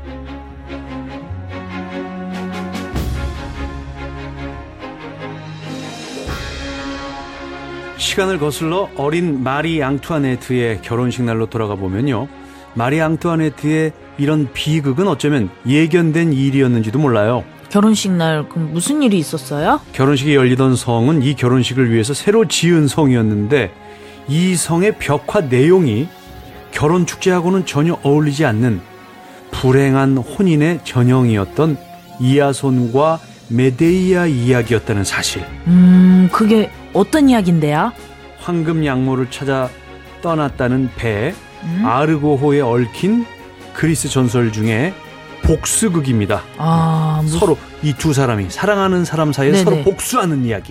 시간을 거슬러 어린 마리 앙투아네트의 결혼식 날로 돌아가 보면요. 마리 앙투아네트의 이런 비극은 어쩌면 예견된 일이었는지도 몰라요. 결혼식 날 그럼 무슨 일이 있었어요? 결혼식이 열리던 성은 이 결혼식을 위해서 새로 지은 성이었는데 이 성의 벽화 내용이 결혼 축제하고는 전혀 어울리지 않는 불행한 혼인의 전형이었던 이아손과 메데이아 이야기였다는 사실. 그게 어떤 이야기인데요? 황금 양모를 찾아 떠났다는 배 아르고호에 얽힌 그리스 전설 중에 복수극입니다. 서로 이 두 사람이 사랑하는 사람 사이에 네네. 서로 복수하는 이야기.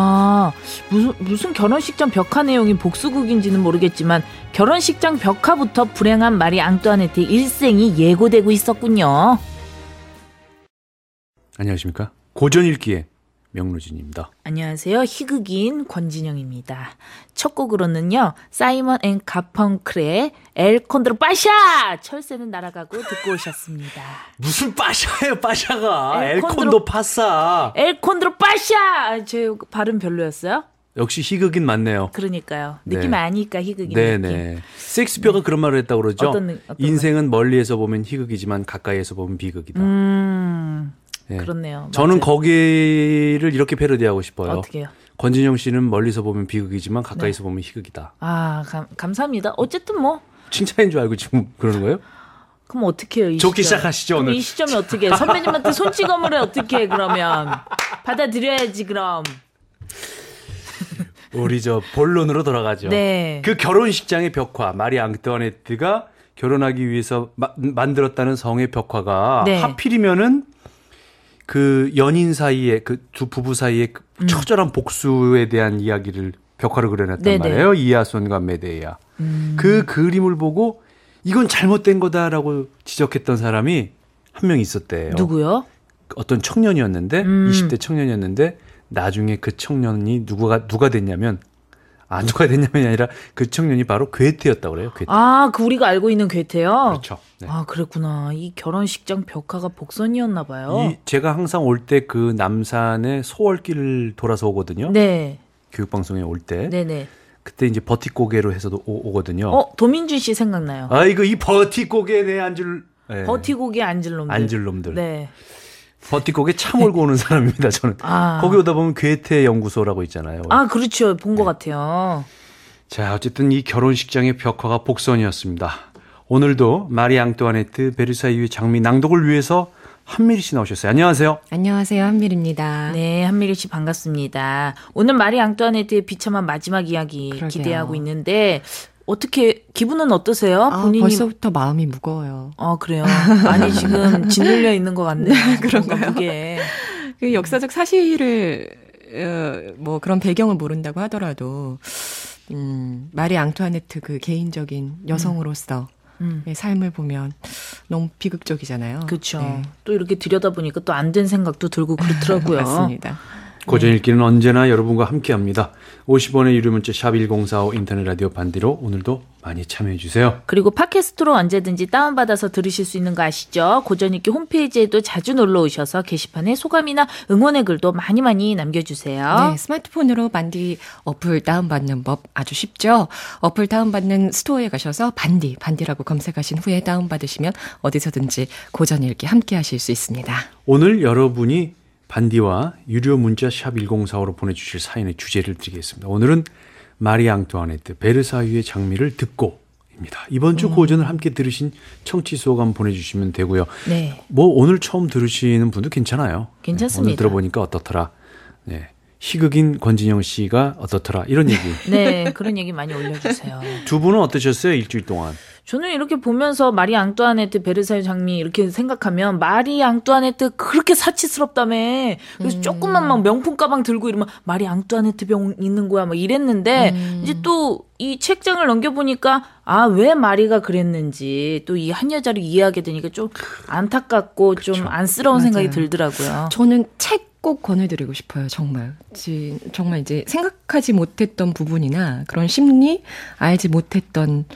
무슨 결혼식장 벽화 내용이 복수극인지는 모르겠지만 결혼식장 벽화부터 불행한 마리 앙투아네트의 일생이 예고되고 있었군요. 안녕하십니까. 고전 읽기의 명로진입니다. 안녕하세요. 희극인 권진영입니다. 첫 곡으로는요. 사이먼 앤 가펑클의 엘 콘드로 빠샤! 철새는 날아가고 듣고 오셨습니다. 무슨 빠샤예요, 빠샤가. 엘콘도 파싸. 엘 콘드로 빠샤! 제 발음 별로였어요? 역시 희극인 맞네요. 그러니까요. 느낌 네. 아니까 희극인 네네. 느낌. 셰익스피어가 그런 말을 했다고 그러죠. 어떤 인생은 멀리에서 보면 희극이지만 가까이에서 보면 비극이다. 네. 그렇네요. 저는 맞아요. 거기를 이렇게 패러디하고 싶어요. 어떻게요? 권진영 씨는 멀리서 보면 비극이지만 가까이서 보면 희극이다. 감사합니다. 어쨌든 뭐 칭찬인 줄 알고 지금 그러는 거예요? 그럼 어떻게 해요? 좋게 시작하시죠. 그럼 오늘. 이 시점에 어떻게 해? 선배님한테 손찌검을 해 어떻게 해 그러면 받아들여야지 그럼. 우리 저 본론으로 돌아가죠. 네. 그 결혼식장의 벽화 마리 앙투아네트가 결혼하기 위해서 만들었다는 성의 벽화가 네. 하필이면은 그 연인 사이에 그 두 부부 사이에 그 처절한 복수에 대한 이야기를 벽화로 그려놨단 네네. 말이에요. 이아손과 메데이아. 그 그림을 보고 이건 잘못된 거다라고 지적했던 사람이 한 명 있었대요. 누구요? 어떤 청년이었는데 20대 청년이었는데 나중에 그 청년이 누가 됐냐면 누가 됐냐면이 아니라 그 청년이 바로 괴테였다고 그래요. 괴테. 그 우리가 알고 있는 괴테요? 그렇죠. 네. 그랬구나. 이 결혼식장 벽화가 복선이었나 봐요. 제가 항상 올 때 그 남산의 소월길을 돌아서 오거든요. 네. 교육방송에 올 때. 네네. 그때 이제 버티고개로 해서도 오거든요. 도민준 씨 생각나요. 아이고 이 버티고개에 내 네. 버티고개 앉을 놈들. 앉을 놈들. 네. 버티고개 차 몰고 오는 사람입니다. 저는. 거기 오다 보면 괴테 연구소라고 있잖아요. 그렇죠. 본 것 같아요. 자, 어쨌든 이 결혼식장의 벽화가 복선이었습니다. 오늘도 마리 앙투아네트 베르사유의 장미 낭독을 위해서 한미리 씨 나오셨어요. 안녕하세요. 안녕하세요. 한미리입니다. 네, 한미리 씨 반갑습니다. 오늘 마리 앙투아네트의 비참한 마지막 이야기 그러게요. 기대하고 있는데 어떻게 기분은 어떠세요? 본인이 벌써부터 마음이 무거워요. 그래요. 아니 지금 짓눌려 있는 것 같네요. 그런가요? 그게 그 역사적 사실을 뭐 그런 배경을 모른다고 하더라도 마리 앙투아네트 그 개인적인 여성으로서 삶을 보면 너무 비극적이잖아요. 그렇죠. 네. 또 이렇게 들여다보니까 또 안 된 생각도 들고 그렇더라고요. 맞습니다. 고전 읽기는 언제나 여러분과 함께합니다. 50원의 유료 문자 샵 1045 인터넷 라디오 반디로 오늘도 많이 참여해 주세요. 그리고 팟캐스트로 언제든지 다운받아서 들으실 수 있는 거 아시죠? 고전 읽기 홈페이지에도 자주 놀러 오셔서 게시판에 소감이나 응원의 글도 많이 많이 남겨주세요. 네, 스마트폰으로 반디 어플 다운받는 법 아주 쉽죠? 어플 다운받는 스토어에 가셔서 반디라고 검색하신 후에 다운받으시면 어디서든지 고전 읽기 함께 하실 수 있습니다. 오늘 여러분이 반디와 유료 문자 샵 1045로 보내주실 사연의 주제를 드리겠습니다. 오늘은 마리 앙투아네트 베르사유의 장미를 듣고입니다. 이번 주 고전을 함께 들으신 청취 소감 보내주시면 되고요. 네. 뭐 오늘 처음 들으시는 분도 괜찮아요. 괜찮습니다. 네, 오늘 들어보니까 어떻더라. 네. 희극인 권진영 씨가 어떻더라. 이런 얘기. 네, 그런 얘기 많이 올려주세요. 두 분은 어떠셨어요? 일주일 동안. 저는 이렇게 보면서 마리 앙투아네트 베르사유 장미 이렇게 생각하면 마리 앙투아네트 그렇게 사치스럽다며 그래서 조금만 막 명품 가방 들고 이러면 마리 앙투아네트 병 있는 거야 막 이랬는데 이제 또 이 책장을 넘겨보니까 왜 마리가 그랬는지 또 이 한 여자를 이해하게 되니까 좀 안타깝고 그쵸. 좀 안쓰러운 맞아요. 생각이 들더라고요. 저는 책 꼭 권해드리고 싶어요. 정말 이제 생각하지 못했던 부분이나 그런 심리 알지 못했던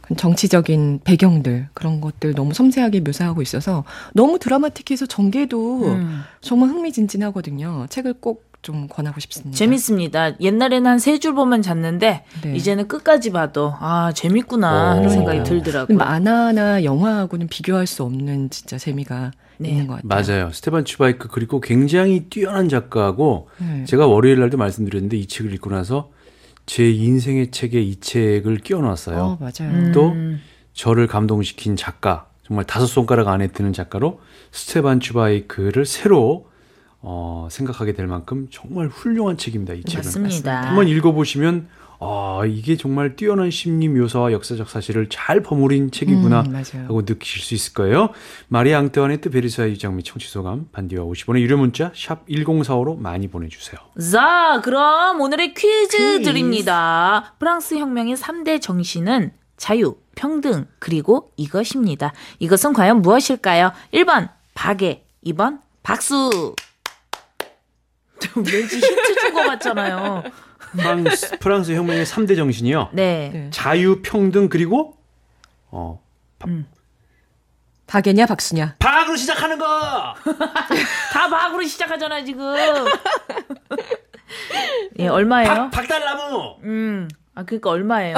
정치적인 배경들 그런 것들 너무 섬세하게 묘사하고 있어서 너무 드라마틱해서 전개도 정말 흥미진진하거든요. 책을 꼭 좀 권하고 싶습니다. 재밌습니다. 옛날에는 한 3줄 보면 잤는데 네. 이제는 끝까지 봐도 재밌구나 하는 생각이 들더라고요. 만화나 영화하고는 비교할 수 없는 진짜 재미가 있는 것 같아요. 맞아요. 스테반 츄바이크 그리고 굉장히 뛰어난 작가고 제가 월요일 날도 말씀드렸는데 이 책을 읽고 나서 제 인생의 책에 이 책을 끼워놨어요. 맞아요. 또 저를 감동시킨 작가, 정말 5손가락 안에 드는 작가로 스테반 츄바이크를 새로 생각하게 될 만큼 정말 훌륭한 책입니다. 이 책은. 맞습니다. 한번 읽어보시면 이게 정말 뛰어난 심리 묘사와 역사적 사실을 잘 버무린 책이구나 하고 느끼실 수 있을 거예요. 마리 앙뚜아네트 베르사유 유장 및 청취소감 반디와 50원의 유료 문자 샵 1045로 많이 보내주세요. 자, 그럼 오늘의 퀴즈 드립니다. 프랑스 혁명의 3대 정신은 자유, 평등, 그리고 이것입니다. 이것은 과연 무엇일까요? 1번 박애, 2번 박수. 왠지 힌트 준 것 같잖아요. 프랑스 혁명의 3대 정신이요. 네. 자유, 평등, 그리고 박애냐 박수냐. 박으로 시작하는 거. 다 박으로 시작하잖아 지금. 예, 얼마예요? 박달나무. 그러니까 얼마예요?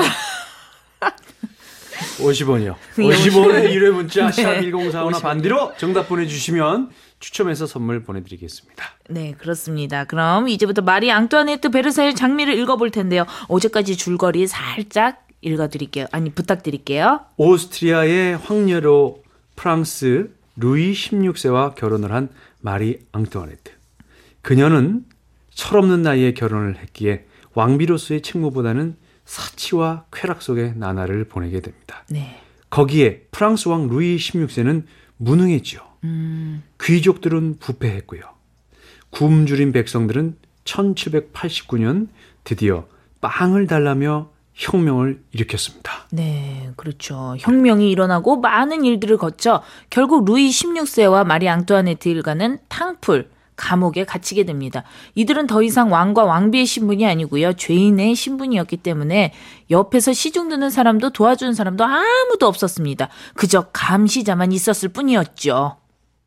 50원이요. 50원의 유료 문자 샵 1045나 반디로 정답 보내주시면 추첨해서 선물 보내드리겠습니다. 네, 그렇습니다. 그럼 이제부터 마리 앙뚜아네트 베르사유 장미를 읽어볼 텐데요. 어제까지 줄거리 살짝 읽어드릴게요. 부탁드릴게요. 오스트리아의 황녀로 프랑스 루이 16세와 결혼을 한 마리 앙뚜아네트. 그녀는 철없는 나이에 결혼을 했기에 왕비로서의 책무보다는 사치와 쾌락 속의 나날을 보내게 됩니다. 네. 거기에 프랑스 왕 루이 16세는 무능했죠. 귀족들은 부패했고요. 굶주린 백성들은 1789년 드디어 빵을 달라며 혁명을 일으켰습니다. 네, 그렇죠. 혁명이 일어나고 많은 일들을 거쳐 결국 루이 16세와 마리 앙뚜아네트 일가는 탕풀, 감옥에 갇히게 됩니다. 이들은 더 이상 왕과 왕비의 신분이 아니고요. 죄인의 신분이었기 때문에 옆에서 시중 드는 사람도 도와주는 사람도 아무도 없었습니다. 그저 감시자만 있었을 뿐이었죠.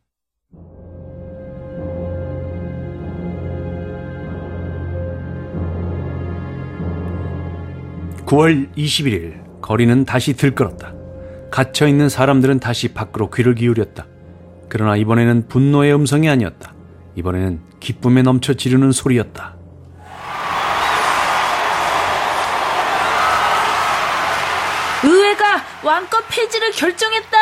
(9월 21일) 거리는 다시 들끓었다. 갇혀있는 사람들은 다시 밖으로 귀를 기울였다. 그러나 이번에는 분노의 음성이 아니었다. 이번에는 기쁨에 넘쳐 지르는 소리였다. 의회가 왕권 폐지를 결정했다.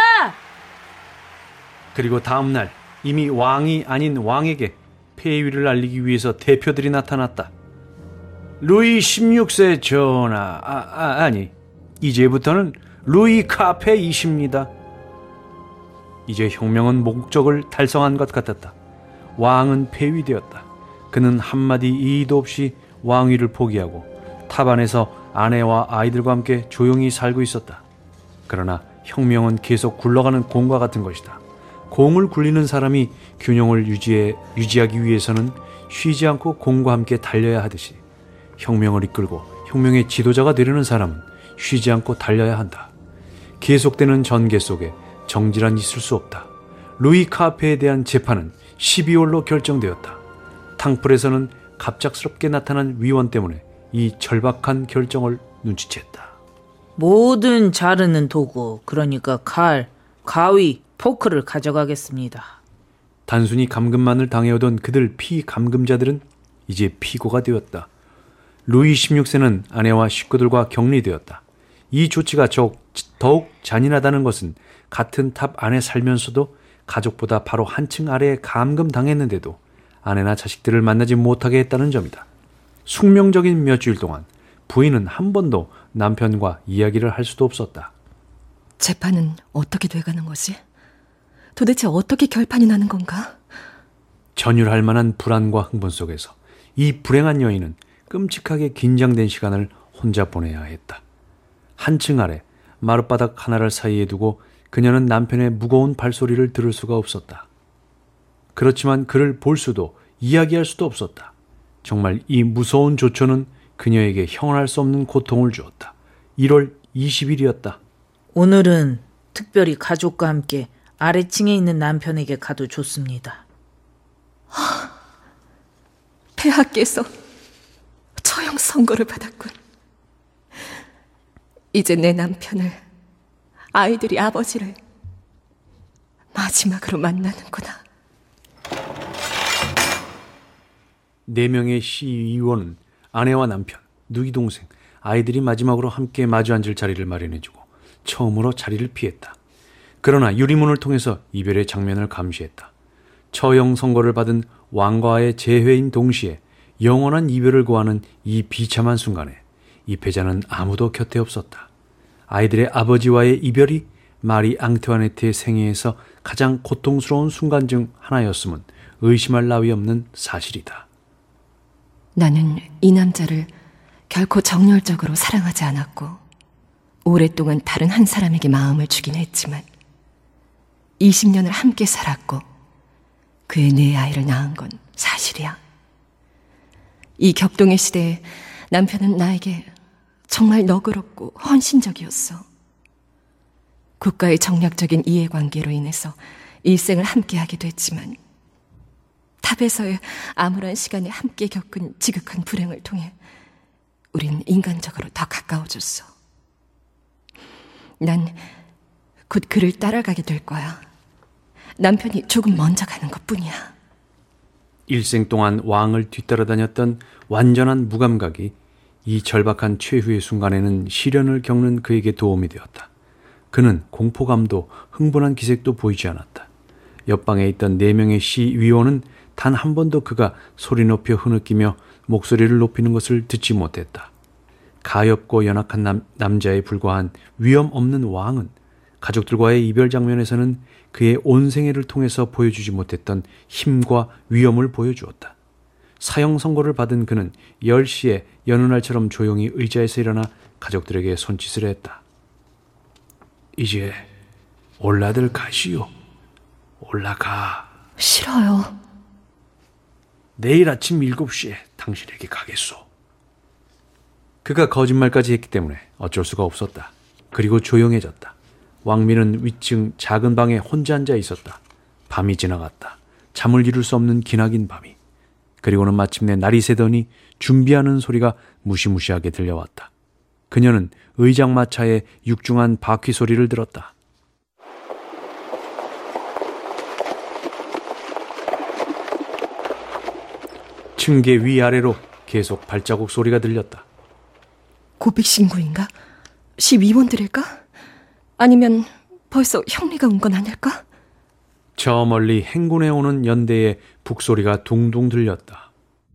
그리고 다음 날 이미 왕이 아닌 왕에게 폐위를 알리기 위해서 대표들이 나타났다. 루이 16세 전하, 아니, 이제부터는 루이 카페 20입니다. 이제 혁명은 목적을 달성한 것 같았다. 왕은 폐위되었다. 그는 한마디 이의도 없이 왕위를 포기하고 탑 안에서 아내와 아이들과 함께 조용히 살고 있었다. 그러나 혁명은 계속 굴러가는 공과 같은 것이다. 공을 굴리는 사람이 균형을 유지하기 위해서는 쉬지 않고 공과 함께 달려야 하듯이 혁명을 이끌고 혁명의 지도자가 되려는 사람은 쉬지 않고 달려야 한다. 계속되는 전개 속에 정질은 있을 수 없다. 루이 카페에 대한 재판은 12월로 결정되었다. 탕풀에서는 갑작스럽게 나타난 위원 때문에 이 절박한 결정을 눈치챘다. 모든 자르는 도구, 그러니까 칼, 가위, 포크를 가져가겠습니다. 단순히 감금만을 당해오던 그들 피감금자들은 이제 피고가 되었다. 루이 16세는 아내와 식구들과 격리되었다. 이 조치가 더욱 잔인하다는 것은 같은 탑 안에 살면서도 가족보다 바로 한층 아래에 감금당했는데도 아내나 자식들을 만나지 못하게 했다는 점이다. 숙명적인 몇 주일 동안 부인은 한 번도 남편과 이야기를 할 수도 없었다. 재판은 어떻게 돼가는 거지? 도대체 어떻게 결판이 나는 건가? 전율할 만한 불안과 흥분 속에서 이 불행한 여인은 끔찍하게 긴장된 시간을 혼자 보내야 했다. 한층 아래 마룻바닥 하나를 사이에 두고 그녀는 남편의 무거운 발소리를 들을 수가 없었다. 그렇지만 그를 볼 수도 이야기할 수도 없었다. 정말 이 무서운 조처는 그녀에게 형언할 수 없는 고통을 주었다. 1월 20일이었다. 오늘은 특별히 가족과 함께 아래층에 있는 남편에게 가도 좋습니다. 폐하께서 처형 선고를 받았군. 이제 내 남편을, 아이들이 아버지를 마지막으로 만나는구나. 4명의 시의원은 아내와 남편, 누이 동생, 아이들이 마지막으로 함께 마주 앉을 자리를 마련해주고 처음으로 자리를 피했다. 그러나 유리문을 통해서 이별의 장면을 감시했다. 처형 선고를 받은 왕과의 재회인 동시에 영원한 이별을 구하는 이 비참한 순간에 이 패자는 아무도 곁에 없었다. 아이들의 아버지와의 이별이 마리 앙투아네트의 생애에서 가장 고통스러운 순간 중 하나였음은 의심할 나위 없는 사실이다. 나는 이 남자를 결코 정열적으로 사랑하지 않았고 오랫동안 다른 한 사람에게 마음을 주긴 했지만 20년을 함께 살았고 그의 4 아이를 낳은 건 사실이야. 이 격동의 시대에 남편은 나에게 정말 너그럽고 헌신적이었어. 국가의 정략적인 이해관계로 인해서 일생을 함께하게 됐지만 탑에서의 암울한 시간에 함께 겪은 지극한 불행을 통해 우린 인간적으로 더 가까워졌어. 난 곧 그를 따라가게 될 거야. 남편이 조금 먼저 가는 것뿐이야. 일생 동안 왕을 뒤따라다녔던 완전한 무감각이 이 절박한 최후의 순간에는 시련을 겪는 그에게 도움이 되었다. 그는 공포감도 흥분한 기색도 보이지 않았다. 옆방에 있던 4명의 시위원은 단 한 번도 그가 소리 높여 흐느끼며 목소리를 높이는 것을 듣지 못했다. 가엾고 연약한 남자에 불과한 위험 없는 왕은 가족들과의 이별 장면에서는 그의 온 생애를 통해서 보여주지 못했던 힘과 위엄을 보여주었다. 사형 선고를 받은 그는 10시에 여느 날처럼 조용히 의자에서 일어나 가족들에게 손짓을 했다. 이제 올라들 가시오. 올라가. 싫어요. 내일 아침 7시에 당신에게 가겠소. 그가 거짓말까지 했기 때문에 어쩔 수가 없었다. 그리고 조용해졌다. 왕비는 위층 작은 방에 혼자 앉아 있었다. 밤이 지나갔다. 잠을 이룰 수 없는 기나긴 밤이. 그리고는 마침내 날이 새더니 준비하는 소리가 무시무시하게 들려왔다. 그녀는 의장마차의 육중한 바퀴 소리를 들었다. 층계 위아래로 계속 발자국 소리가 들렸다. 고백 신고인가? 시위원들일까? 아니면 벌써 형리가 온 건 아닐까? 저 멀리 행군해 오는 연대의 북소리가 둥둥 들렸다.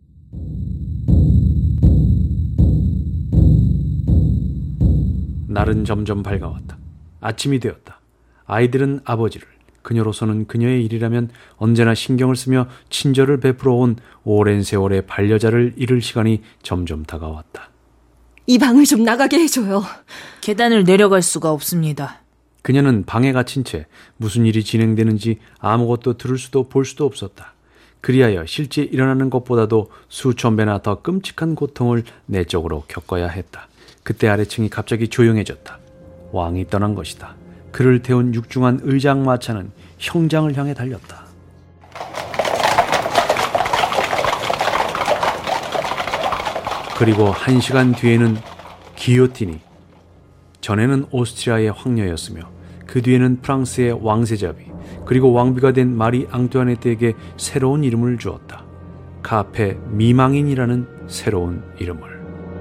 날은 점점 밝아왔다. 아침이 되었다. 아이들은 아버지를, 그녀로서는 그녀의 일이라면 언제나 신경을 쓰며 친절을 베풀어 온 오랜 세월의 반려자를 잃을 시간이 점점 다가왔다. 이 방을 좀 나가게 해줘요. 계단을 내려갈 수가 없습니다. 그녀는 방에 갇힌 채 무슨 일이 진행되는지 아무것도 들을 수도 볼 수도 없었다. 그리하여 실제 일어나는 것보다도 수천 배나 더 끔찍한 고통을 내적으로 겪어야 했다. 그때 아래층이 갑자기 조용해졌다. 왕이 떠난 것이다. 그를 태운 육중한 의장마차는 형장을 향해 달렸다. 그리고 1시간 뒤에는 기요틴이, 전에는 오스트리아의 황녀였으며 그 뒤에는 프랑스의 왕세자비, 그리고 왕비가 된 마리 앙투아네트에게 새로운 이름을 주었다. 카페 미망인이라는 새로운 이름을.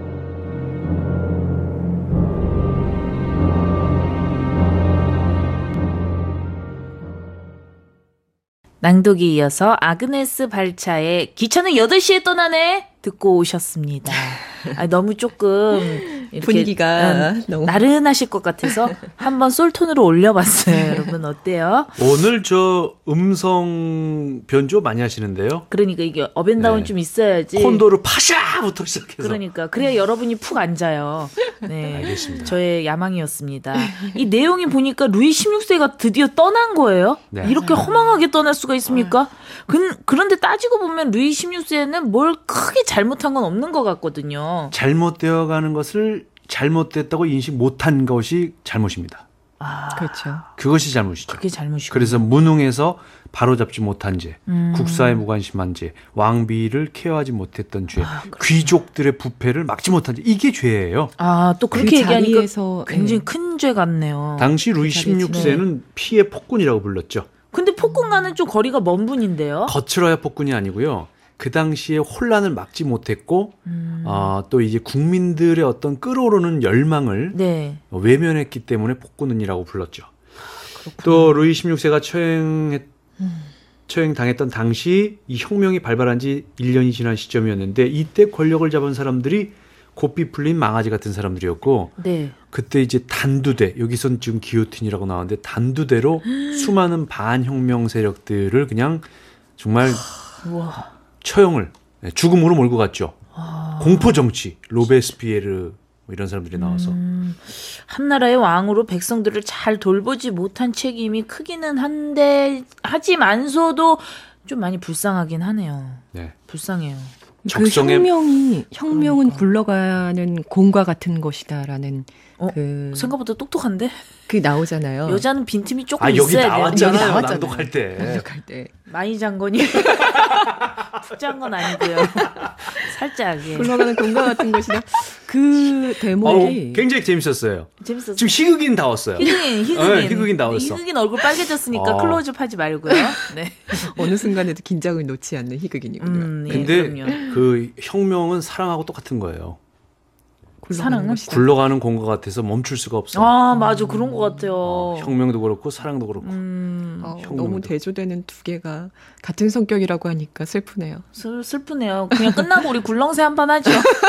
낭독이 이어서 아그네스 발차의 기차는 8시에 떠나네 듣고 오셨습니다. 너무 조금 이렇게 분위기가 너무 나른하실 것 같아서 한번 솔톤으로 올려봤어요. 여러분 어때요? 오늘 저 음성 변조 많이 하시는데요. 그러니까 이게 업앤다운 네. 좀 있어야지. 콘도르 파샤부터 시작해서. 그러니까 그래야 여러분이 푹 앉아요. 네, 알겠습니다. 저의 야망이었습니다. 이 내용이 보니까 루이 16세가 드디어 떠난 거예요. 네. 이렇게 허망하게 떠날 수가 있습니까? 그런데 따지고 보면 루이 16세는 뭘 크게 잘못한 건 없는 것 같거든요. 잘못되어 가는 것을 잘못됐다고 인식 못한 것이 잘못입니다. 그렇죠. 그것이 잘못이죠. 그게 잘못이고. 그래서 무능해서 바로잡지 못한 죄, 국사에 무관심한 죄, 왕비를 케어하지 못했던 죄, 귀족들의 부패를 막지 못한 죄, 이게 죄예요. 또 그렇게 얘기하니까 자리에서, 굉장히 큰 죄 같네요. 당시 루이 16세는 피해 폭군이라고 불렀죠. 근데 폭군과는 좀 거리가 먼 분인데요. 거칠어야 폭군이 아니고요. 그 당시에 혼란을 막지 못했고 또 이제 국민들의 어떤 끓어오르는 열망을 네. 외면했기 때문에 폭군이라고 불렀죠. 또 루이 16세가 처형당했던 당시 이 혁명이 발발한 지 1년이 지난 시점이었는데 이때 권력을 잡은 사람들이 고삐 풀린 망아지 같은 사람들이었고 네. 그때 이제 단두대, 여기선 지금 기요틴이라고 나왔는데 단두대로 수많은 반혁명 세력들을 그냥 정말 우와. 처형을 죽음으로 몰고 갔죠. 공포 정치, 로베스피에르 뭐 이런 사람들이 나와서. 한 나라의 왕으로 백성들을 잘 돌보지 못한 책임이 크기는 한데 하지만서도 좀 많이 불쌍하긴 하네요. 네. 불쌍해요. 그 혁명은 그러니까. 굴러가는 공과 같은 것이다라는 생각보다 똑똑한데? 그 나오잖아요. 여자는 빈틈이 조금 여기 있어야 돼요. 나왔잖아요. 여기 나왔잖아요. 낭독할 때. 낭독할 때. 마이 장건이 푹 잔 건 아니고요. 살짝. 예. 굴러가는 공과 같은 것이다. 그 대목이 굉장히 재밌었어요. 재밌었어요. 지금 희극인 다 왔어요. 희극인 다 왔어. 희극인 얼굴 빨개졌으니까 클로즈업 하지 말고요. 네. 어느 순간에도 긴장을 놓지 않는 희극인이군요. 예, 근데 그럼요. 그 혁명은 사랑하고 똑같은 거예요. 사랑은? 것이다. 굴러가는 공과 같아서 멈출 수가 없어. 맞아. 그런 것 같아요. 혁명도 그렇고 사랑도 그렇고. 너무 혁명도. 대조되는 두 개가 같은 성격이라고 하니까 슬프네요. 슬프네요. 그냥 끝나고 우리 굴렁쇠 한판 하죠.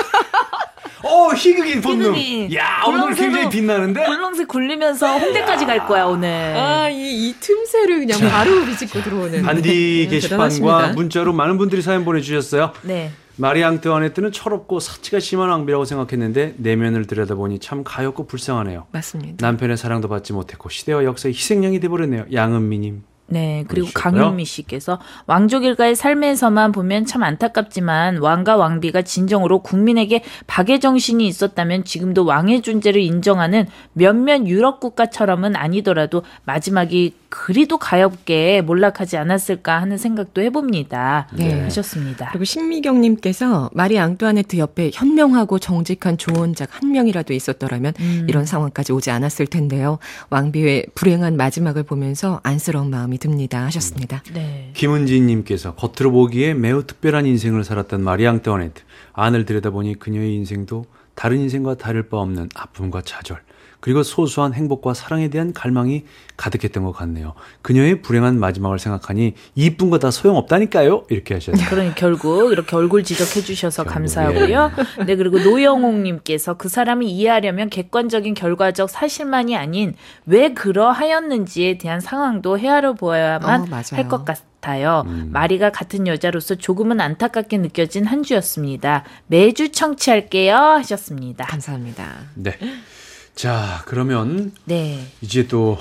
희극인 본능. 희극인. 야, 오늘 굉장히 빛나는데? 굴렁쇠 굴리면서 홍대까지 갈 거야, 오늘. 이 틈새를 그냥 바로 비집고 들어오는. 반디 게시판과 대단하십니다. 문자로 많은 분들이 사연 보내주셨어요. 네. 마리 앙뚜아네트는 철없고 사치가 심한 왕비라고 생각했는데 내면을 들여다보니 참 가엾고 불쌍하네요. 맞습니다. 남편의 사랑도 받지 못했고 시대와 역사의 희생양이 돼버렸네요. 양은미님. 네, 그리고 그러시고요. 강윤미 씨께서 왕족 일가의 삶에서만 보면 참 안타깝지만 왕과 왕비가 진정으로 국민에게 박애 정신이 있었다면 지금도 왕의 존재를 인정하는 몇몇 유럽 국가처럼은 아니더라도 마지막이 그리도 가엾게 몰락하지 않았을까 하는 생각도 해봅니다. 네. 하셨습니다. 그리고 신미경님께서 마리 앙뚜아네트 옆에 현명하고 정직한 조언작 한 명이라도 있었더라면 이런 상황까지 오지 않았을 텐데요. 왕비의 불행한 마지막을 보면서 안쓰러운 마음이 듭니다. 하셨습니다. 네. 김은지님께서 겉으로 보기에 매우 특별한 인생을 살았던 마리 앙뚜아네트. 안을 들여다보니 그녀의 인생도 다른 인생과 다를 바 없는 아픔과 좌절, 그리고 소소한 행복과 사랑에 대한 갈망이 가득했던 것 같네요. 그녀의 불행한 마지막을 생각하니 이쁜 거 다 소용없다니까요. 이렇게 하셨네요. 그러니 결국 이렇게 얼굴 지적해 주셔서 결국, 감사하고요. 네, 그리고 노영옥님께서 그 사람을 이해하려면 객관적인 결과적 사실만이 아닌 왜 그러하였는지에 대한 상황도 헤아려 보아야만 맞아요. 할 것 같아요. 마리가 같은 여자로서 조금은 안타깝게 느껴진 한 주였습니다. 매주 청취할게요 하셨습니다. 감사합니다. 네. 자, 그러면 네, 이제 또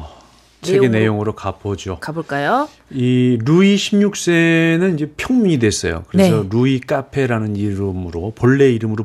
책의 내용으로 가보죠. 가볼까요? 이 루이 16세는 이제 평민이 됐어요. 그래서 네. 루이 카페라는 이름으로 본래 이름으로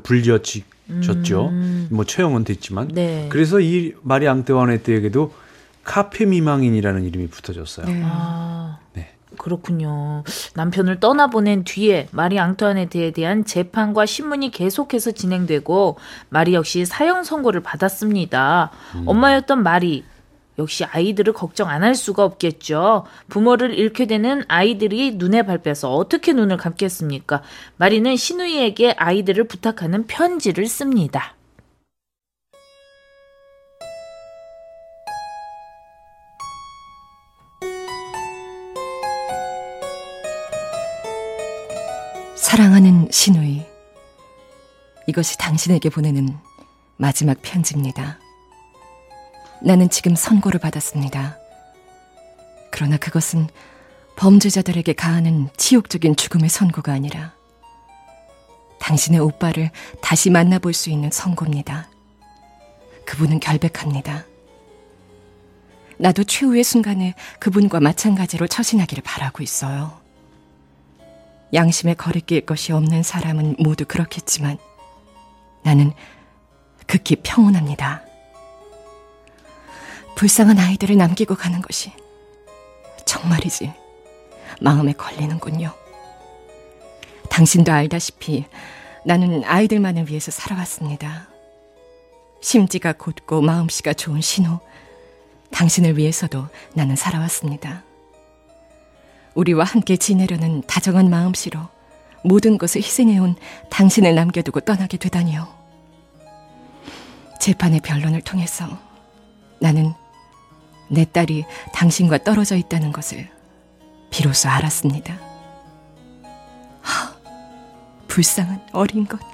불려졌죠. 뭐 처형은 됐지만. 네. 그래서 이 마리 앙뚜아네트에게도 카페 미망인이라는 이름이 붙어졌어요. 네. 네. 그렇군요. 남편을 떠나보낸 뒤에 마리 앙투아네트에 대한 재판과 신문이 계속해서 진행되고 마리 역시 사형 선고를 받았습니다. 엄마였던 마리 역시 아이들을 걱정 안 할 수가 없겠죠. 부모를 잃게 되는 아이들이 눈에 밟혀서 어떻게 눈을 감겠습니까? 마리는 시누이에게 아이들을 부탁하는 편지를 씁니다. 사랑하는 시누이, 이것이 당신에게 보내는 마지막 편지입니다. 나는 지금 선고를 받았습니다. 그러나 그것은 범죄자들에게 가하는 치욕적인 죽음의 선고가 아니라 당신의 오빠를 다시 만나볼 수 있는 선고입니다. 그분은 결백합니다. 나도 최후의 순간에 그분과 마찬가지로 처신하기를 바라고 있어요. 양심에 거리낄 것이 없는 사람은 모두 그렇겠지만 나는 극히 평온합니다. 불쌍한 아이들을 남기고 가는 것이 정말이지 마음에 걸리는군요. 당신도 알다시피 나는 아이들만을 위해서 살아왔습니다. 심지가 곧고 마음씨가 좋은 신호, 당신을 위해서도 나는 살아왔습니다. 우리와 함께 지내려는 다정한 마음씨로 모든 것을 희생해온 당신을 남겨두고 떠나게 되다니요. 재판의 변론을 통해서 나는 내 딸이 당신과 떨어져 있다는 것을 비로소 알았습니다. 불쌍한 어린 것.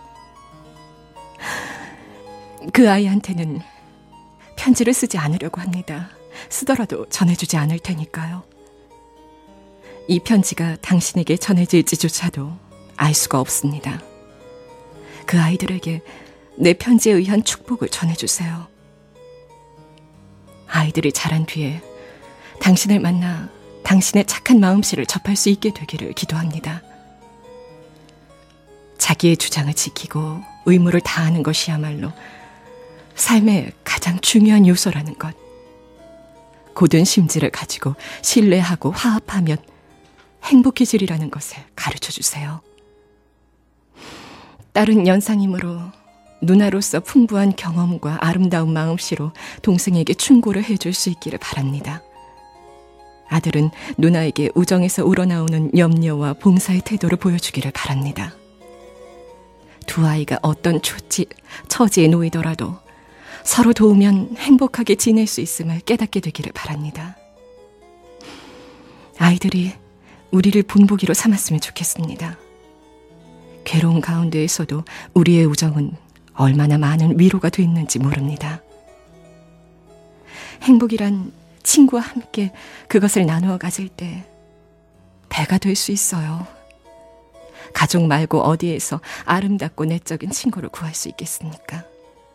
그 아이한테는 편지를 쓰지 않으려고 합니다. 쓰더라도 전해주지 않을 테니까요. 이 편지가 당신에게 전해질지조차도 알 수가 없습니다. 그 아이들에게 내 편지에 의한 축복을 전해주세요. 아이들이 자란 뒤에 당신을 만나 당신의 착한 마음씨를 접할 수 있게 되기를 기도합니다. 자기의 주장을 지키고 의무를 다하는 것이야말로 삶의 가장 중요한 요소라는 것. 고든 심지를 가지고 신뢰하고 화합하면 행복해지리라는 것을 가르쳐주세요. 딸은 연상이므로 누나로서 풍부한 경험과 아름다운 마음씨로 동생에게 충고를 해줄 수 있기를 바랍니다. 아들은 누나에게 우정에서 우러나오는 염려와 봉사의 태도를 보여주기를 바랍니다. 두 아이가 어떤 처지에 놓이더라도 서로 도우면 행복하게 지낼 수 있음을 깨닫게 되기를 바랍니다. 아이들이 우리를 본보기로 삼았으면 좋겠습니다. 괴로운 가운데에서도 우리의 우정은 얼마나 많은 위로가 됐는지 모릅니다. 행복이란 친구와 함께 그것을 나누어 가질 때 배가 될 수 있어요. 가족 말고 어디에서 아름답고 내적인 친구를 구할 수 있겠습니까?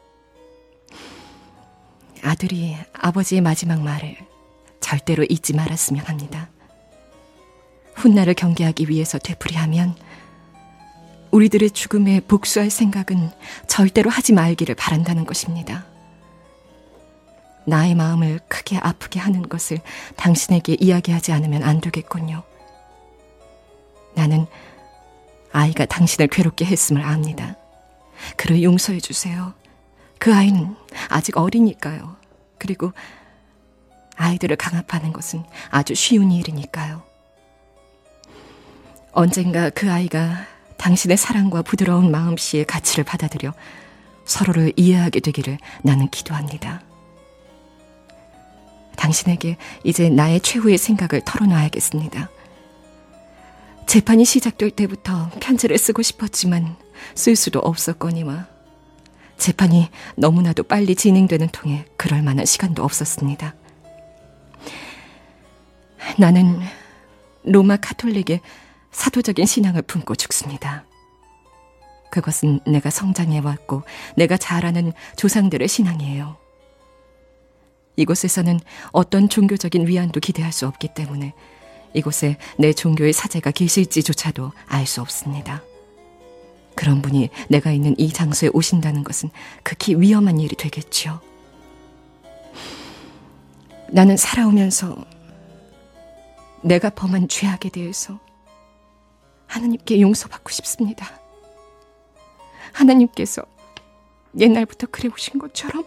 아들이 아버지의 마지막 말을 절대로 잊지 말았으면 합니다. 훗날을 경계하기 위해서 되풀이하면 우리들의 죽음에 복수할 생각은 절대로 하지 말기를 바란다는 것입니다. 나의 마음을 크게 아프게 하는 것을 당신에게 이야기하지 않으면 안 되겠군요. 나는 아이가 당신을 괴롭게 했음을 압니다. 그를 용서해 주세요. 그 아이는 아직 어리니까요. 그리고 아이들을 강압하는 것은 아주 쉬운 일이니까요. 언젠가 그 아이가 당신의 사랑과 부드러운 마음씨의 가치를 받아들여 서로를 이해하게 되기를 나는 기도합니다. 당신에게 이제 나의 최후의 생각을 털어놔야겠습니다. 재판이 시작될 때부터 편지를 쓰고 싶었지만 쓸 수도 없었거니와 재판이 너무나도 빨리 진행되는 통에 그럴 만한 시간도 없었습니다. 나는 로마 카톨릭의 사도적인 신앙을 품고 죽습니다. 그것은 내가 성장해왔고 내가 잘 아는 조상들의 신앙이에요. 이곳에서는 어떤 종교적인 위안도 기대할 수 없기 때문에 이곳에 내 종교의 사제가 계실지조차도 알 수 없습니다. 그런 분이 내가 있는 이 장소에 오신다는 것은 극히 위험한 일이 되겠지요. 나는 살아오면서 내가 범한 죄악에 대해서 하나님께 용서받고 싶습니다. 하나님께서 옛날부터 그래 오신 것처럼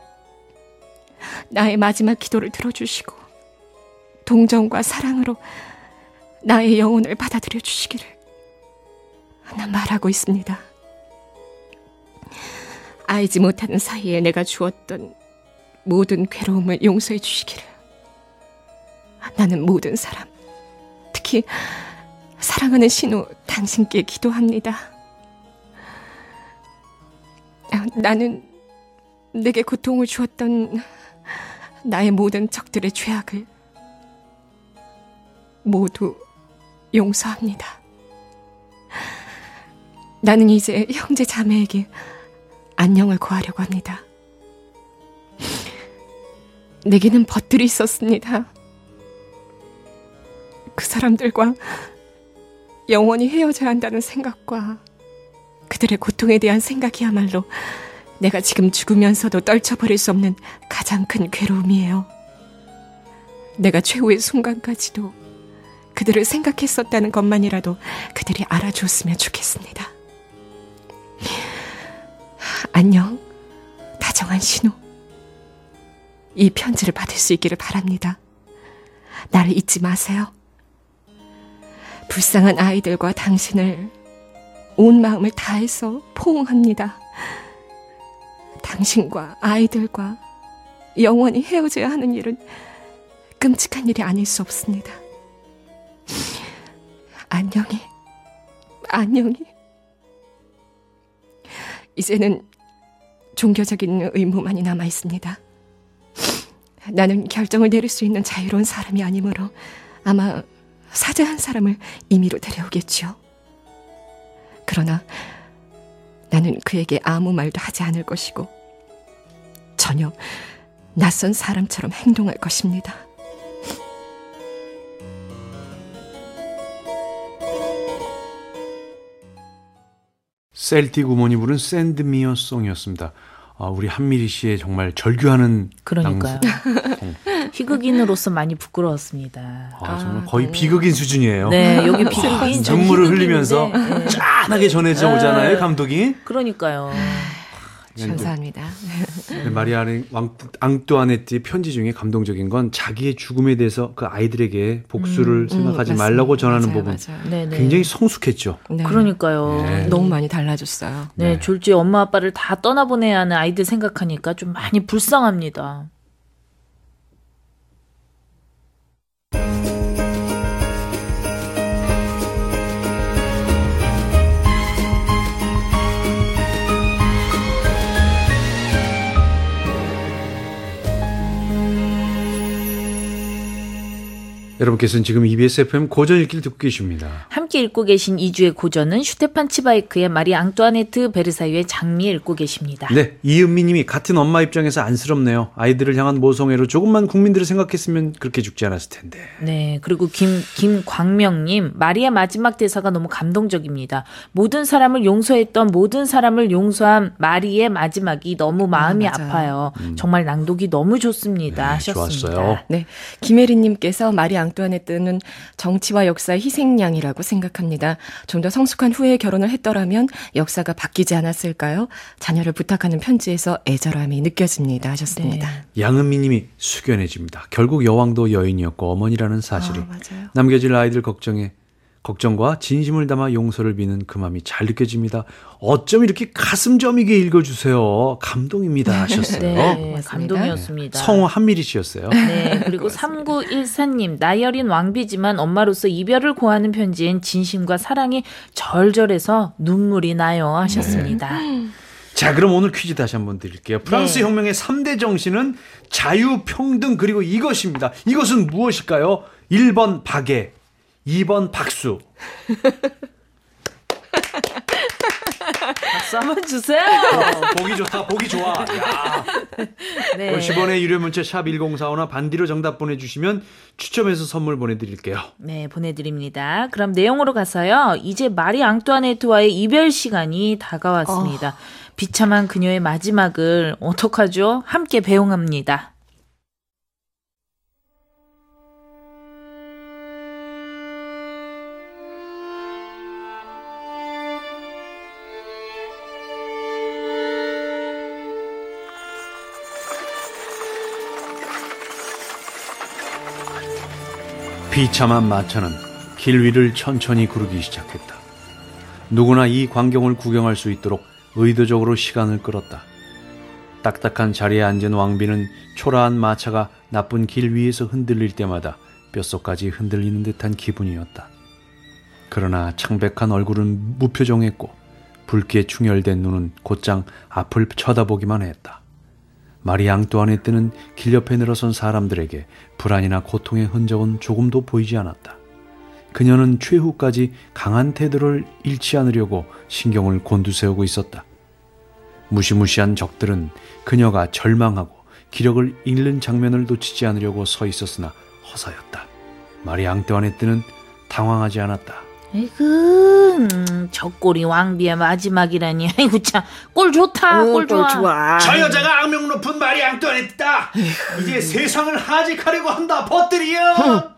나의 마지막 기도를 들어주시고 동정과 사랑으로 나의 영혼을 받아들여 주시기를 난 말하고 있습니다. 알지 못하는 사이에 내가 주었던 모든 괴로움을 용서해 주시기를. 나는 모든 사람, 특히 사랑하는 신우 당신께 기도합니다. 나는 내게 고통을 주었던 나의 모든 적들의 죄악을 모두 용서합니다. 나는 이제 형제 자매에게 안녕을 구하려고 합니다. 내게는 벗들이 있었습니다. 그 사람들과 영원히 헤어져야 한다는 생각과 그들의 고통에 대한 생각이야말로 내가 지금 죽으면서도 떨쳐버릴 수 없는 가장 큰 괴로움이에요. 내가 최후의 순간까지도 그들을 생각했었다는 것만이라도 그들이 알아줬으면 좋겠습니다. 안녕, 다정한 신우. 이 편지를 받을 수 있기를 바랍니다. 나를 잊지 마세요. 불쌍한 아이들과 당신을 온 마음을 다해서 포옹합니다. 당신과 아이들과 영원히 헤어져야 하는 일은 끔찍한 일이 아닐 수 없습니다. 안녕히, 안녕히. 이제는 종교적인 의무만이 남아있습니다. 나는 결정을 내릴 수 있는 자유로운 사람이 아니므로 아마 사자한 사람을 임의로 데려오겠죠. 그러나 나는 그에게 아무 말도 하지 않을 것이고 전혀 낯선 사람처럼 행동할 것입니다. 셀틱 우먼이 부른 샌드 미어 송이었습니다. 우리 한미리 씨의 정말 절규하는 그러니까요. 희극인으로서 많이 부끄러웠습니다. 정말 거의 비극인 수준이에요. 네, 여기 비극인 눈물을 흘리면서 네. 짠하게 전해져 오잖아요, 감독이. 그러니까요. 감사합니다. 네, 마리아 앙뚜아네트의 편지 중에 감동적인 건 자기의 죽음에 대해서 그 아이들에게 복수를 생각하지 맞습니다. 말라고 전하는 맞아요, 부분. 맞아요. 네네. 굉장히 성숙했죠. 네. 그러니까요. 네. 너무 많이 달라졌어요. 네, 졸지에 엄마 아빠를 다 떠나보내야 하는 아이들 생각하니까 좀 많이 불쌍합니다. 여러분께서는 지금 EBS FM 고전 읽기를 듣고 계십니다. 함께 읽고 계신 2주의 고전은 슈테판 치바이크의 마리 앙뚜아네트 베르사유의 장미 읽고 계십니다. 네, 이은미 님이 같은 엄마 입장에서 안쓰럽네요. 아이들을 향한 모성애로 조금만 국민들을 생각했으면 그렇게 죽지 않았을 텐데. 네, 그리고 김광명님, 마리의 마지막 대사가 너무 감동적입니다. 모든 사람을 용서했던 모든 사람을 용서한 마리의 마지막이 너무 마음이 맞아요. 아파요. 정말 낭독이 너무 좋습니다. 네, 하셨습니다. 좋았어요. 네, 김혜리님께서 마리 앙뚜아네트는 정치와 역사의 희생양이라고 생각합니다. 좀 더 성숙한 후에 결혼을 했더라면 역사가 바뀌지 않았을까요? 자녀를 부탁하는 편지에서 애절함이 느껴집니다. 하셨습니다. 네. 양은미 님이 숙연해집니다. 결국 여왕도 여인이었고 어머니라는 사실이 맞아요. 남겨질 아이들 걱정과 진심을 담아 용서를 비는 그 마음이 잘 느껴집니다. 어쩜 이렇게 가슴 저미게 읽어주세요. 감동입니다 하셨어요. 네, 맞습니다. 감동이었습니다. 성우 한미리 씨였어요. 네, 그리고 3914님, 나이어린 왕비지만 엄마로서 이별을 고하는 편지엔 진심과 사랑이 절절해서 눈물이 나요 하셨습니다. 자, 그럼 오늘 퀴즈 다시 한번 드릴게요. 프랑스 네. 혁명의 3대 정신은 자유, 평등, 그리고 이것입니다. 이것은 무엇일까요? 1번 박애, 2번 박수. 박수 한번 주세요. 보기 좋다, 보기 좋아. 야. 네. 50원의 유료 문자 샵 1045나 반디로 정답 보내주시면 추첨해서 선물 보내드릴게요. 네, 보내드립니다. 그럼 내용으로 가서요. 이제 마리 앙뚜아네트와의 이별 시간이 다가왔습니다. 비참한 그녀의 마지막을 어떡하죠? 함께 배웅합니다. 비참한 마차는 길 위를 천천히 구르기 시작했다. 누구나 이 광경을 구경할 수 있도록 의도적으로 시간을 끌었다. 딱딱한 자리에 앉은 왕비는 초라한 마차가 나쁜 길 위에서 흔들릴 때마다 뼛속까지 흔들리는 듯한 기분이었다. 그러나 창백한 얼굴은 무표정했고 붉게 충혈된 눈은 곧장 앞을 쳐다보기만 했다. 마리 앙뚜아네트는 길 옆에 늘어선 사람들에게 불안이나 고통의 흔적은 조금도 보이지 않았다. 그녀는 최후까지 강한 태도를 잃지 않으려고 신경을 곤두세우고 있었다. 무시무시한 적들은 그녀가 절망하고 기력을 잃는 장면을 놓치지 않으려고 서 있었으나 허사였다. 마리 앙뚜아네트는 당황하지 않았다. 에이그, 저 꼴이 왕비의 마지막이라니. 아이고 참, 꼴 좋다, 꼴 좋아. 저 여자가 악명 높은 마리 앙뚜아네트다. 이제 세상을 하직하려고 한다, 벗들이여.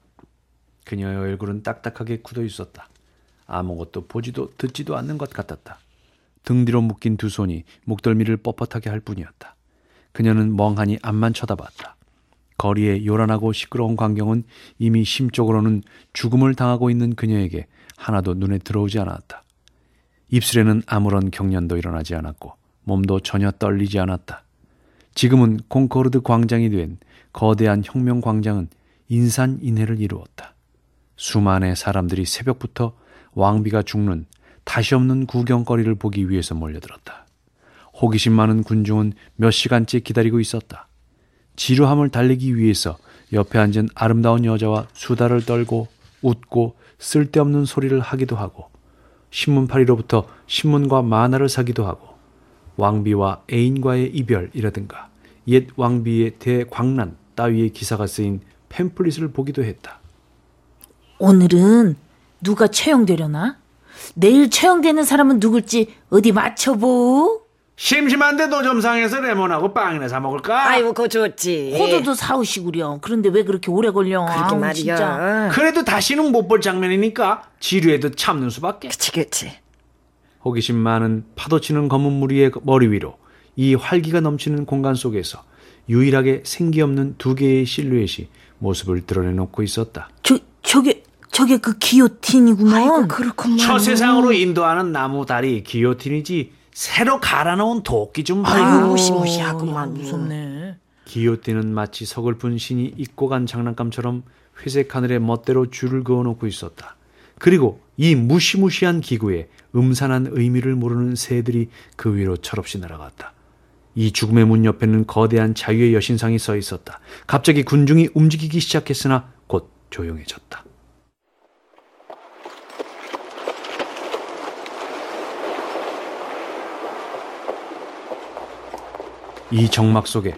그녀의 얼굴은 딱딱하게 굳어 있었다. 아무것도 보지도 듣지도 않는 것 같았다. 등 뒤로 묶인 두 손이 목덜미를 뻣뻣하게 할 뿐이었다. 그녀는 멍하니 앞만 쳐다봤다. 거리의 요란하고 시끄러운 광경은 이미 심적으로는 죽음을 당하고 있는 그녀에게 하나도 눈에 들어오지 않았다. 입술에는 아무런 경련도 일어나지 않았고 몸도 전혀 떨리지 않았다. 지금은 콩코르드 광장이 된 거대한 혁명 광장은 인산인해를 이루었다. 수많은 사람들이 새벽부터 왕비가 죽는 다시 없는 구경거리를 보기 위해서 몰려들었다. 호기심 많은 군중은 몇 시간째 기다리고 있었다. 지루함을 달래기 위해서 옆에 앉은 아름다운 여자와 수다를 떨고 웃고 쓸데없는 소리를 하기도 하고 신문파리로부터 신문과 만화를 사기도 하고 왕비와 애인과의 이별이라든가 옛 왕비의 대광난 따위의 기사가 쓰인 팸플릿을 보기도 했다. 오늘은 누가 채용되려나? 내일 채용되는 사람은 누굴지 어디 맞춰보? 심심한데 노점상에서 레몬하고 빵이나 사 먹을까? 아이고 그거 좋지. 호두도 사오시구려. 그런데 왜 그렇게 오래 걸려? 그렇게 아우, 말이야. 진짜. 그래도 다시는 못 볼 장면이니까 지루해도 참는 수밖에. 그치. 호기심 많은 파도치는 검은 무리의 머리 위로 이 활기가 넘치는 공간 속에서 유일하게 생기 없는 두 개의 실루엣이 모습을 드러내놓고 있었다. 저게 그 기요틴이구먼. 아이고 그렇구만. 저 세상으로 인도하는 나무 다리 기요틴이지 새로 갈아놓은 도끼 좀 봐. 아이고 무시무시하구만. 무섭네. 기요틴은 마치 서글픈 신이 입고 간 장난감처럼 회색 하늘에 멋대로 줄을 그어놓고 있었다. 그리고 이 무시무시한 기구에 음산한 의미를 모르는 새들이 그 위로 철없이 날아갔다. 이 죽음의 문 옆에는 거대한 자유의 여신상이 서 있었다. 갑자기 군중이 움직이기 시작했으나 곧 조용해졌다. 이 정막 속에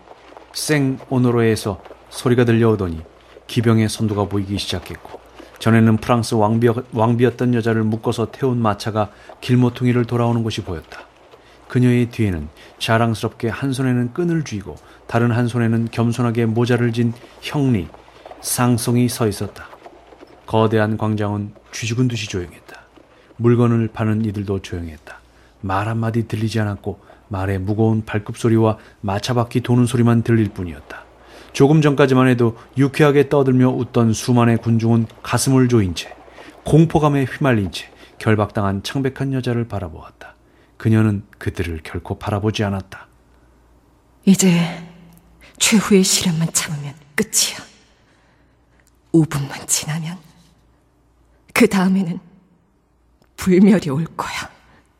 생오노로에서 소리가 들려오더니 기병의 선두가 보이기 시작했고 전에는 프랑스 왕비였던 여자를 묶어서 태운 마차가 길모퉁이를 돌아오는 것이 보였다. 그녀의 뒤에는 자랑스럽게 한 손에는 끈을 쥐고 다른 한 손에는 겸손하게 모자를 진 형리, 쌍송이 서 있었다. 거대한 광장은 쥐죽은 듯이 조용했다. 물건을 파는 이들도 조용했다. 말 한마디 들리지 않았고 말의 무거운 발굽소리와 마차바퀴 도는 소리만 들릴 뿐이었다. 조금 전까지만 해도 유쾌하게 떠들며 웃던 수많은 군중은 가슴을 조인 채 공포감에 휘말린 채 결박당한 창백한 여자를 바라보았다. 그녀는 그들을 결코 바라보지 않았다. 이제 최후의 시련만 참으면 끝이야. 5분만 지나면 그 다음에는 불멸이 올 거야.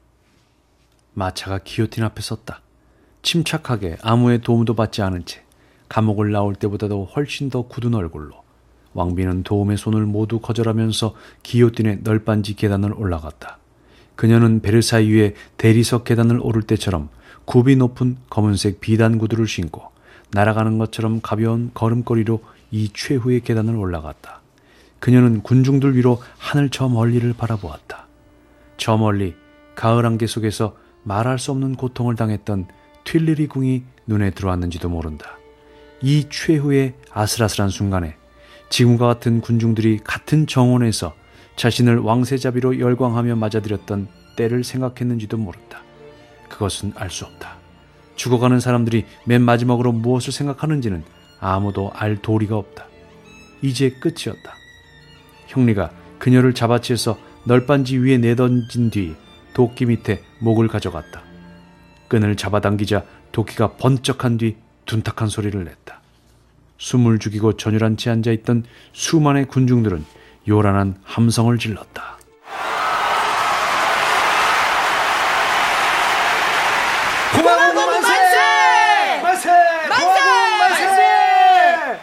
마차가 기요틴 앞에 섰다. 침착하게 아무의 도움도 받지 않은 채 감옥을 나올 때보다도 훨씬 더 굳은 얼굴로 왕비는 도움의 손을 모두 거절하면서 기요틴의 널빤지 계단을 올라갔다. 그녀는 베르사유의 대리석 계단을 오를 때처럼 굽이 높은 검은색 비단 구두를 신고 날아가는 것처럼 가벼운 걸음걸이로 이 최후의 계단을 올라갔다. 그녀는 군중들 위로 하늘 저 멀리를 바라보았다. 저 멀리 가을 안개 속에서 말할 수 없는 고통을 당했던 튠리리 궁이 눈에 들어왔는지도 모른다. 이 최후의 아슬아슬한 순간에 지금과 같은 군중들이 같은 정원에서 자신을 왕세자비로 열광하며 맞아들였던 때를 생각했는지도 모른다. 그것은 알 수 없다. 죽어가는 사람들이 맨 마지막으로 무엇을 생각하는지는 아무도 알 도리가 없다. 이제 끝이었다. 형리가 그녀를 잡아채서 널빤지 위에 내던진 뒤 도끼 밑에 목을 가져갔다. 끈을 잡아당기자 도끼가 번쩍한 뒤 둔탁한 소리를 냈다. 숨을 죽이고 전율한 채 앉아있던 수많은 군중들은 요란한 함성을 질렀다. 고마워 만세! 만세! 고마워 만세!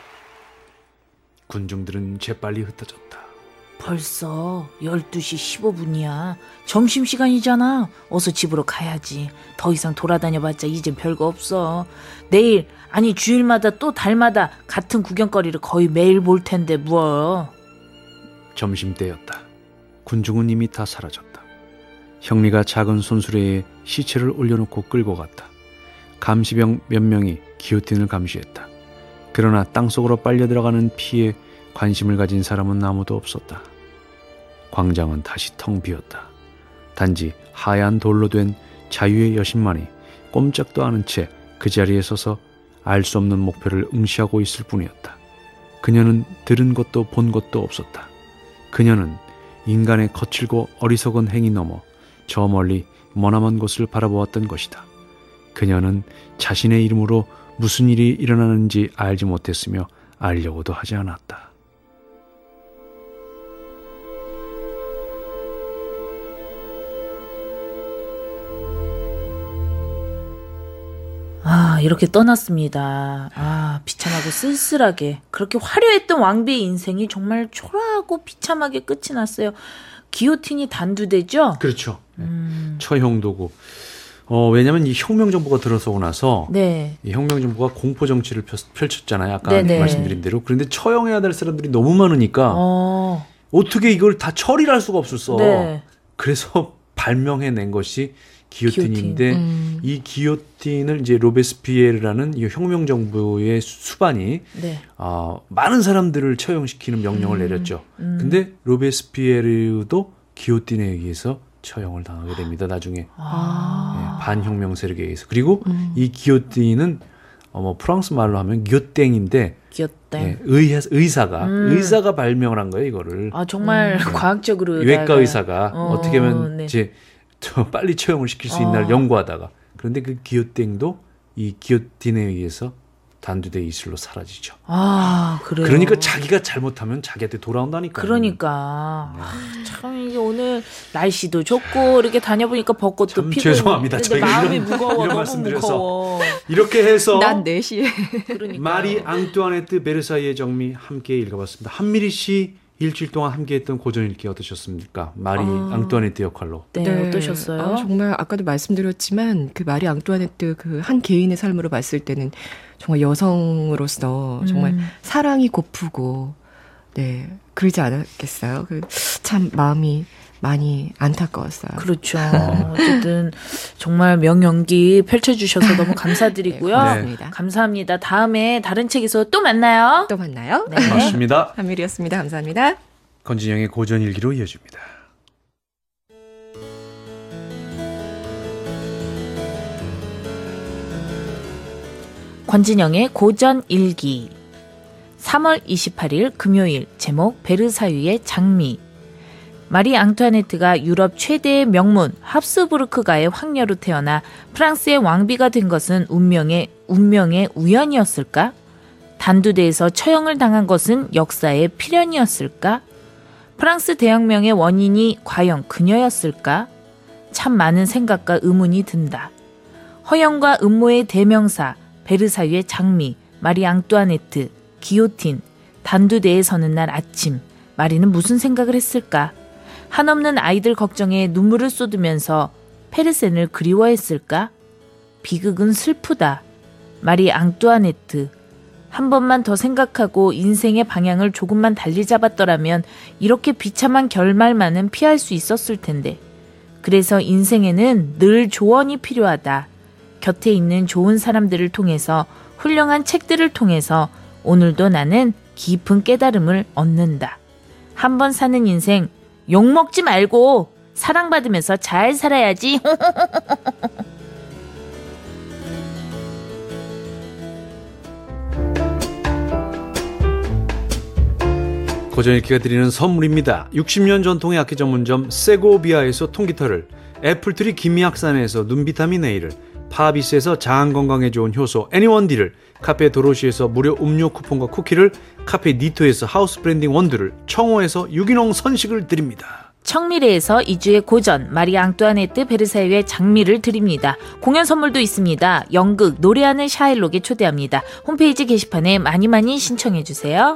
군중들은 재빨리 흩어졌다. 벌써 12시 15분이야. 점심시간이잖아. 어서 집으로 가야지. 더 이상 돌아다녀봤자 이젠 별거 없어. 내일, 아니 주일마다 또 달마다 같은 구경거리를 거의 매일 볼 텐데 뭐. 점심때였다. 군중은 이미 다 사라졌다. 형리가 작은 손수레에 시체를 올려놓고 끌고 갔다. 감시병 몇 명이 기요틴을 감시했다. 그러나 땅속으로 빨려 들어가는 피에 관심을 가진 사람은 아무도 없었다. 광장은 다시 텅 비었다. 단지 하얀 돌로 된 자유의 여신만이 꼼짝도 않은 채 그 자리에 서서 알 수 없는 목표를 응시하고 있을 뿐이었다. 그녀는 들은 것도 본 것도 없었다. 그녀는 인간의 거칠고 어리석은 행위 넘어 저 멀리 머나먼 곳을 바라보았던 것이다. 그녀는 자신의 이름으로 무슨 일이 일어나는지 알지 못했으며 알려고도 하지 않았다. 이렇게 떠났습니다. 비참하고 쓸쓸하게. 그렇게 화려했던 왕비의 인생이 정말 초라하고 비참하게 끝이 났어요. 기요틴이 단두대죠? 그렇죠. 처형도고. 왜냐하면 이 혁명정부가 들어서고 나서 네. 이 혁명정부가 공포정치를 펼쳤잖아요. 아까 네네. 말씀드린 대로. 그런데 처형해야 될 사람들이 너무 많으니까 어떻게 이걸 다 처리를 할 수가 없었어. 네. 그래서 발명해낸 것이 기요틴인데 이 기요틴을 이제 로베스피에르라는 이 혁명정부의 수반이 네. 많은 사람들을 처형시키는 명령을 내렸죠. 근데 로베스피에르도 기요틴에 의해서 처형을 당하게 됩니다. 나중에 반혁명 세력에 의해서. 그리고 이 기요틴은 프랑스 말로 하면 기요땡인데 기요땡. 의사가 발명을 한 거예요. 이거를. 정말 과학적으로 외과 의사가 어떻게 하면 네. 이제 빨리 처형을 시킬 수 있나를 연구하다가. 그런데 그 기요땡도 이 기요틴에 의해서 단두대 이슬로 사라지죠. 그래요. 그러니까 자기가 잘못하면 자기한테 돌아온다니까요. 그러니까 참 이게 오늘 날씨도 좋고 이렇게 다녀보니까 벚꽃도 피고 죄송합니다. 근데 저희가 마음이 이런 무거워. 너무 말씀드려서. 무거워. 이렇게 해서 난 4시에. 그러니까. 마리 앙뚜아네트 베르사유의 정미 함께 읽어봤습니다. 한미리 씨 일주일 동안 함께했던 고전 읽기 어떠셨습니까? 마리 앙뚜아네트 역할로. 네, 어떠셨어요? 정말 아까도 말씀드렸지만 그 마리 앙뚜아네트 그 한 개인의 삶으로 봤을 때는 정말 여성으로서 정말 사랑이 고프고 그러지 않았겠어요. 참 마음이 많이 안타까웠어요. 그렇죠. 어쨌든 정말 명연기 펼쳐주셔서 너무 감사드리고요. 네, 고맙습니다. 감사합니다. 다음에 다른 책에서 또 만나요. 또 만나요. 네. 고맙습니다. 한밀이었습니다. 감사합니다. 권진영의 고전 일기로 이어집니다. 권진영의 고전 일기 3월 28일 금요일 제목 베르사유의 장미 마리 앙투아네트가 유럽 최대의 명문 합스부르크가의 황녀로 태어나 프랑스의 왕비가 된 것은 운명의 우연이었을까? 단두대에서 처형을 당한 것은 역사의 필연이었을까? 프랑스 대혁명의 원인이 과연 그녀였을까? 참 많은 생각과 의문이 든다. 허영과 음모의 대명사 베르사유의 장미, 마리 앙뚜아네트, 기요틴, 단두대에 서는 날 아침, 마리는 무슨 생각을 했을까? 한없는 아이들 걱정에 눈물을 쏟으면서 페르센을 그리워했을까? 비극은 슬프다. 마리 앙뚜아네트. 한 번만 더 생각하고 인생의 방향을 조금만 달리 잡았더라면 이렇게 비참한 결말만은 피할 수 있었을 텐데. 그래서 인생에는 늘 조언이 필요하다. 곁에 있는 좋은 사람들을 통해서 훌륭한 책들을 통해서 오늘도 나는 깊은 깨달음을 얻는다. 한 번 사는 인생 욕먹지 말고 사랑받으면서 잘 살아야지. 고전 읽기가 드리는 선물입니다. 60년 전통의 악기 전문점 세고비아에서 통기타를, 애플트리 김미학산에서 눈비타민 A를, 파비스에서 장건강에 좋은 효소 애니원디를, 카페 도로시에서 무료 음료 쿠폰과 쿠키를, 카페 니토에서 하우스 브랜딩 원두를, 청호에서 유기농 선식을 드립니다. 청미래에서 이주의 고전 마리 앙뚜아네트 베르사유의 장미를 드립니다. 공연 선물도 있습니다. 연극 노래하는 샤일록에 초대합니다. 홈페이지 게시판에 많이 신청해주세요.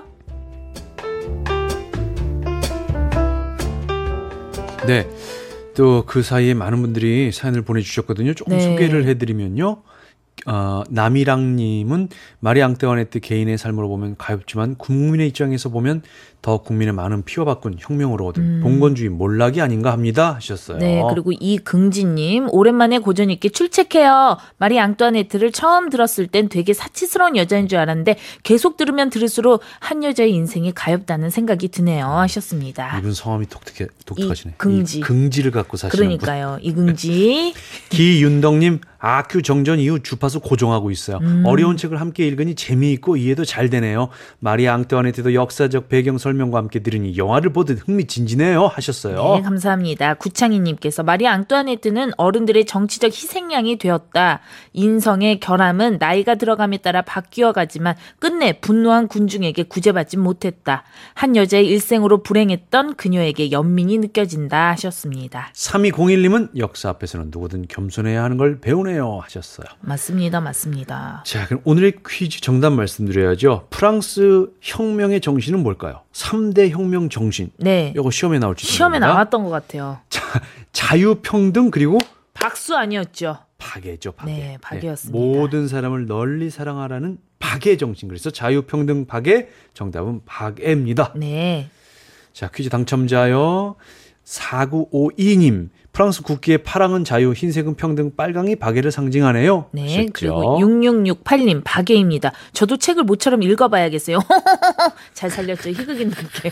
네, 또 그 사이에 많은 분들이 사연을 보내주셨거든요. 조금 네. 소개를 해드리면요. 남이랑님은 마리 앙뚜아네트 개인의 삶으로 보면 가엾지만 국민의 입장에서 보면 더 국민의 많은 피와 바꾼 혁명으로 얻은 봉건주의 몰락이 아닌가 합니다 하셨어요. 네, 그리고 이긍지님 오랜만에 고전 있게 출첵해요. 마리 앙뚜아네트를 처음 들었을 땐 되게 사치스러운 여자인 줄 알았는데 계속 들으면 들을수록 한 여자의 인생이 가엾다는 생각이 드네요 하셨습니다. 이분 성함이 독특하시네. 이긍지. 긍지를 갖고 사시는 분. 그러니까요. 이긍지. 기윤덕님 아큐 정전 이후 주파수 고정하고 있어요. 어려운 책을 함께 읽으니 재미있고 이해도 잘 되네요. 마리 앙뚜아네트도 역사적 배경 설명과 함께 들으니 영화를 보듯 흥미진진해요 하셨어요. 네, 감사합니다. 구창희님께서 마리 앙뚜아네트는 어른들의 정치적 희생양이 되었다. 인성의 결함은 나이가 들어감에 따라 바뀌어가지만 끝내 분노한 군중에게 구제받지 못했다. 한 여자의 일생으로 불행했던 그녀에게 연민이 느껴진다 하셨습니다. 3201님은 역사 앞에서는 누구든 겸손해야 하는 걸 배우네요 하셨어요. 맞습니다. 맞습니다. 자, 그럼 오늘의 퀴즈 정답 말씀드려야죠. 프랑스 혁명의 정신은 뭘까요? 3대 혁명 정신. 네. 이거 시험에 나올지 시험에 모릅니다. 나왔던 것 같아요. 자유평등 그리고 박수 아니었죠? 박애죠. 박애. 네, 박애였습니다. 모든 사람을 널리 사랑하라는 박애 정신. 그래서 자유평등 박애 정답은 박애입니다. 네. 자, 퀴즈 당첨자요. 4952님. 프랑스 국기의 파랑은 자유, 흰색은 평등, 빨강이 박애를 상징하네요. 네. 하셨죠? 그리고 6668님 박애입니다. 저도 책을 모처럼 읽어봐야겠어요. 잘 살렸죠. 희극인답게.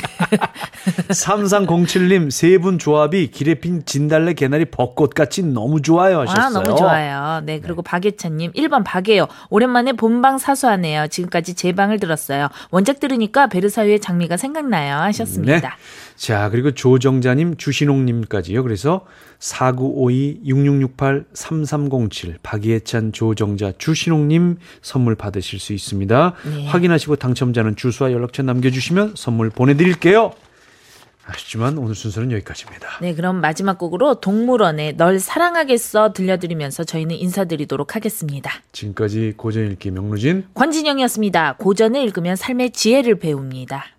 3307님 세 분 조합이 길에 핀 진달래 개나리 벚꽃같이 너무 좋아요 하셨어요. 아, 너무 좋아요. 네, 그리고 박예찬님 1번 박예요. 오랜만에 본방 사수하네요. 지금까지 제 방을 들었어요. 원작 들으니까 베르사유의 장미가 생각나요 하셨습니다. 네. 자, 그리고 조정자님, 주신홍님까지요. 그래서 4952, 6668, 3307, 박예찬, 조정자, 주신홍님 선물 받으실 수 있습니다. 네. 확인하시고 당첨자는 주소와 연락처 남겨주시면 선물 보내드릴게요. 아쉽지만 오늘 순서는 여기까지입니다. 네, 그럼 마지막 곡으로 동물원의 널 사랑하겠어 들려드리면서 저희는 인사드리도록 하겠습니다. 지금까지 고전 읽기 명루진 권진영이었습니다. 고전을 읽으면 삶의 지혜를 배웁니다.